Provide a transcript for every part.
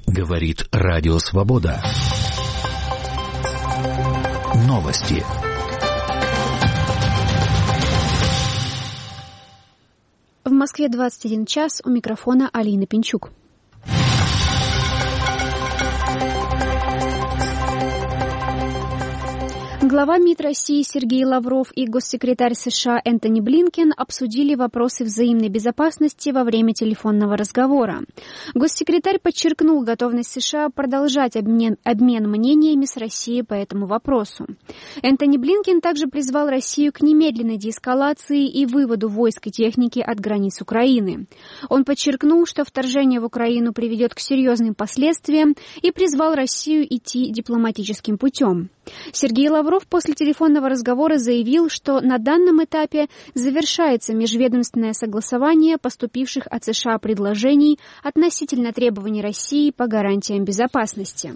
Говорит Радио Свобода. Новости. В Москве 21 час, у микрофона Алина Пинчук. Глава МИД России Сергей Лавров и госсекретарь США Энтони Блинкен обсудили вопросы взаимной безопасности во время телефонного разговора. Госсекретарь подчеркнул готовность США продолжать обмен мнениями с Россией по этому вопросу. Энтони Блинкен также призвал Россию к немедленной деэскалации и выводу войск и техники от границ Украины. Он подчеркнул, что вторжение в Украину приведет к серьезным последствиям, и призвал Россию идти дипломатическим путем. Сергей Лавров после телефонного разговора заявил, что на данном этапе завершается межведомственное согласование поступивших от США предложений относительно требований России по гарантиям безопасности.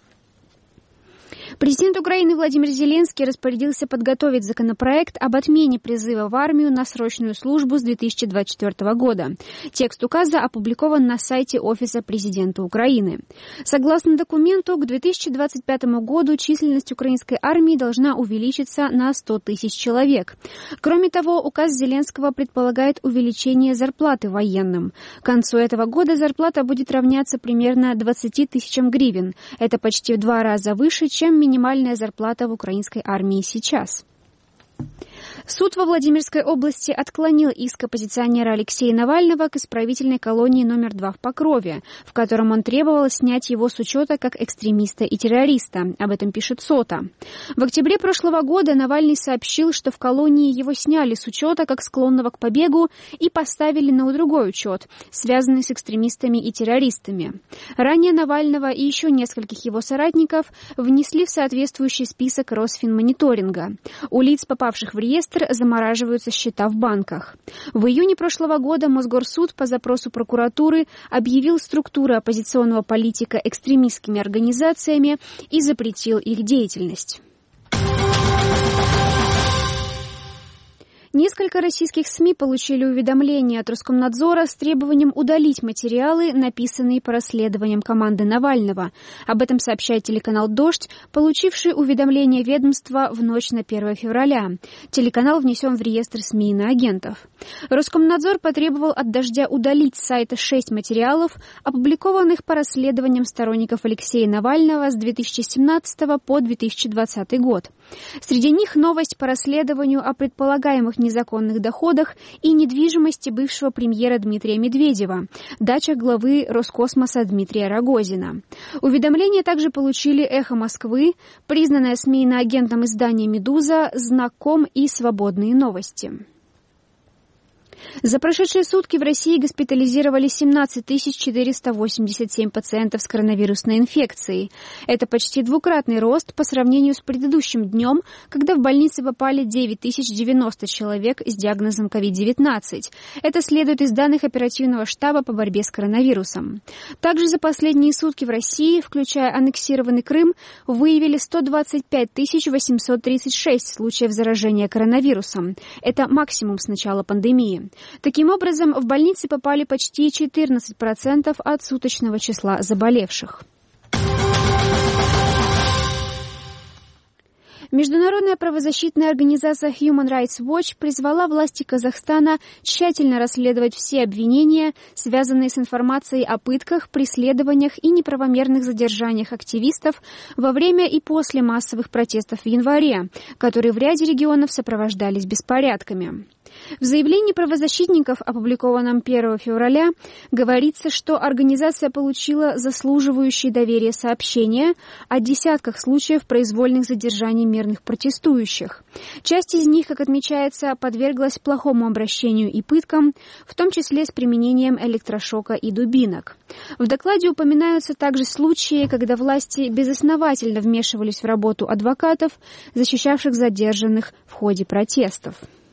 Президент Украины Владимир Зеленский распорядился подготовить законопроект об отмене призыва в армию на срочную службу с 2024 года. Текст указа опубликован на сайте Офиса президента Украины. Согласно документу, к 2025 году численность украинской армии должна увеличиться на 100 тысяч человек. Кроме того, указ Зеленского предполагает увеличение зарплаты военным. К концу этого года зарплата будет равняться примерно 20 тысячам гривен. Это почти в 2 раза выше, чем минимальная зарплата в украинской армии сейчас. Суд во Владимирской области отклонил иск оппозиционера Алексея Навального к исправительной колонии номер 2 в Покрове, в котором он требовал снять его с учета как экстремиста и террориста. Об этом пишет СОТА. В октябре прошлого года Навальный сообщил, что в колонии его сняли с учета как склонного к побегу и поставили на другой учет, связанный с экстремистами и террористами. Ранее Навального и еще нескольких его соратников внесли в соответствующий список Росфинмониторинга. У лиц, попавших в реестр, замораживаются счета в банках. В июне прошлого года Мосгорсуд по запросу прокуратуры объявил структуры оппозиционного политика экстремистскими организациями и запретил их деятельность. Несколько российских СМИ получили уведомление от Роскомнадзора с требованием удалить материалы, написанные по расследованиям команды Навального. Об этом сообщает телеканал «Дождь», получивший уведомление ведомства в ночь на 1 февраля. Телеканал внесен в реестр СМИ иноагентов. Роскомнадзор потребовал от «Дождя» удалить с сайта 6 материалов, опубликованных по расследованиям сторонников Алексея Навального с 2017 по 2020 год. Среди них новость по расследованию о предполагаемых незаконных доходах и недвижимости бывшего премьера Дмитрия Медведева, дачах главы Роскосмоса Дмитрия Рогозина. Уведомления также получили «Эхо Москвы», признанное СМИ иноагентом издание «Медуза», «Знаком» и «Свободные новости». За прошедшие сутки в России госпитализировали 17 487 пациентов с коронавирусной инфекцией. Это почти двукратный рост по сравнению с предыдущим днем, когда в больницы попали 9090 человек с диагнозом COVID-19. Это следует из данных оперативного штаба по борьбе с коронавирусом. Также за последние сутки в России, включая аннексированный Крым, выявили 125 836 случаев заражения коронавирусом. Это максимум с начала пандемии. Таким образом, в больницы попали почти 14% от суточного числа заболевших. Международная правозащитная организация Human Rights Watch призвала власти Казахстана тщательно расследовать все обвинения, связанные с информацией о пытках, преследованиях и неправомерных задержаниях активистов во время и после массовых протестов в январе, которые в ряде регионов сопровождались беспорядками. В заявлении правозащитников, опубликованном 1 февраля, говорится, что организация получила заслуживающие доверия сообщения о десятках случаев произвольных задержаний мирных протестующих. Часть из них, как отмечается, подверглась плохому обращению и пыткам, в том числе с применением электрошока и дубинок. В докладе упоминаются также случаи, когда власти безосновательно вмешивались в работу адвокатов, защищавших задержанных в ходе протестов.